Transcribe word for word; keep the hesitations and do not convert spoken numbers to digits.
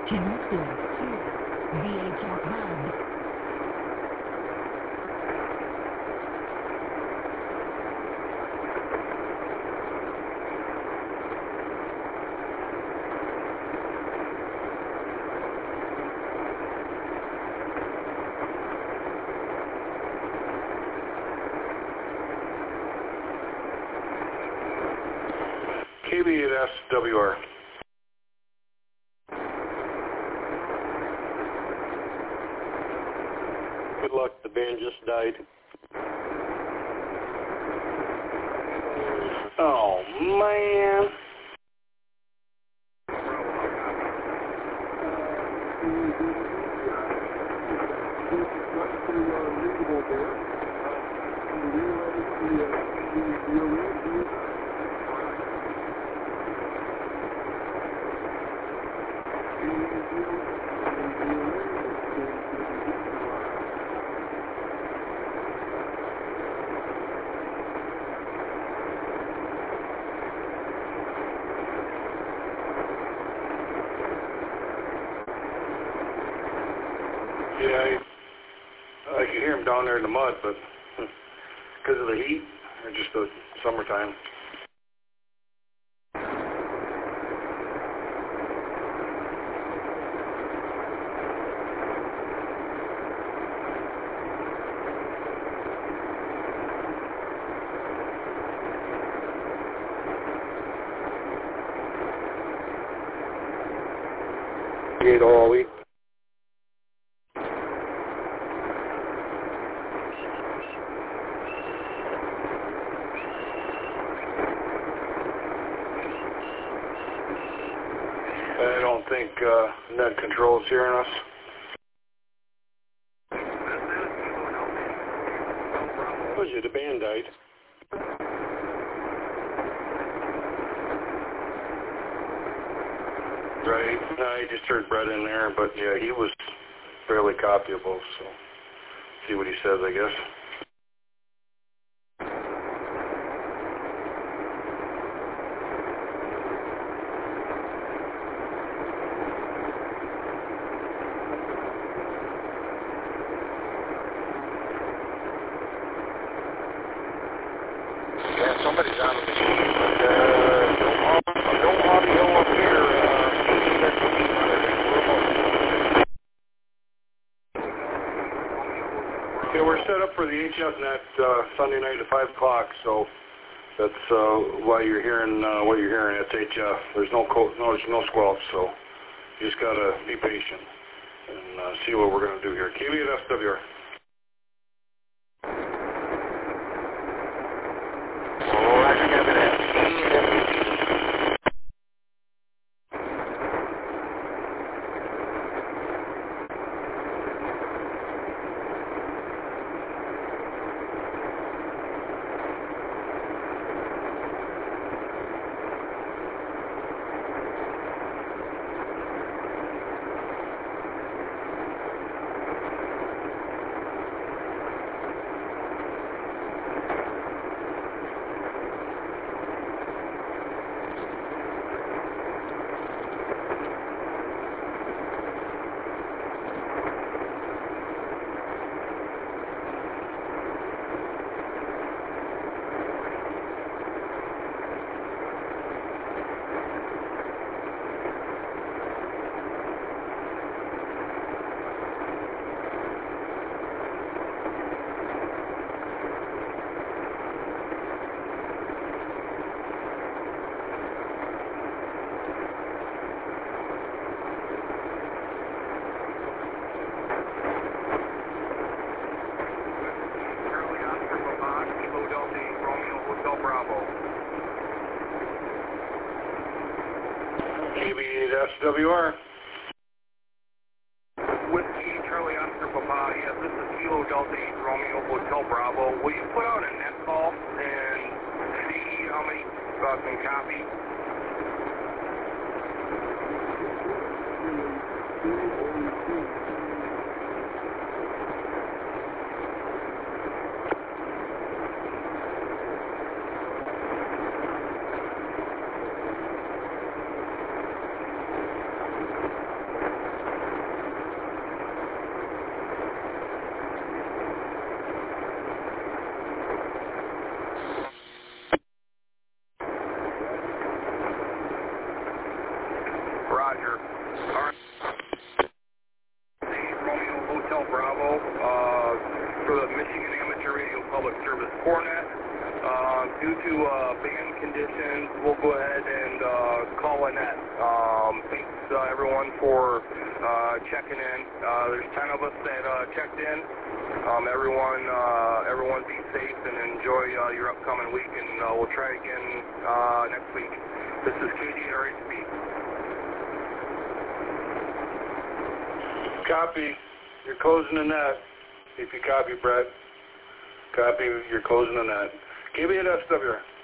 Connected to V H F Hub. K B eight S W R. Good luck, the band just died. Oh, man. Yeah, I, I can hear him down there in the mud, but because of the heat or just the summertime. Gate all week. I don't think uh, net control is hearing us. Told you the band died. Right. No, I just heard Brett in there, but yeah, he was fairly copyable, so see what he says, I guess. Yeah, somebody's on the machine, but uh, no, no audio up here. Yeah, we're set up for the H F net uh, Sunday night at five o'clock, so that's uh, why you're hearing uh, what you're hearing. It's H F. There's no co no, there's no squelch, so you just gotta be patient and uh, see what we're gonna do here. K B eight S W R. K B eight S W R. Whiskey, Charlie Oscar Papa, yes, this is Kilo Delta eight Romeo Hotel Bravo. Will you put out a net call and see how many uh, can copy? go ahead and uh, call Annette. Um, thanks uh, everyone for uh, checking in. Uh, there's ten of us that uh, checked in. Um, everyone, uh, everyone be safe and enjoy uh, your upcoming week, and uh, we'll try again uh, next week. This is K D R H P. Copy. You're closing the net. If you copy, Brett. Copy. You're closing the net. Give me an S W R.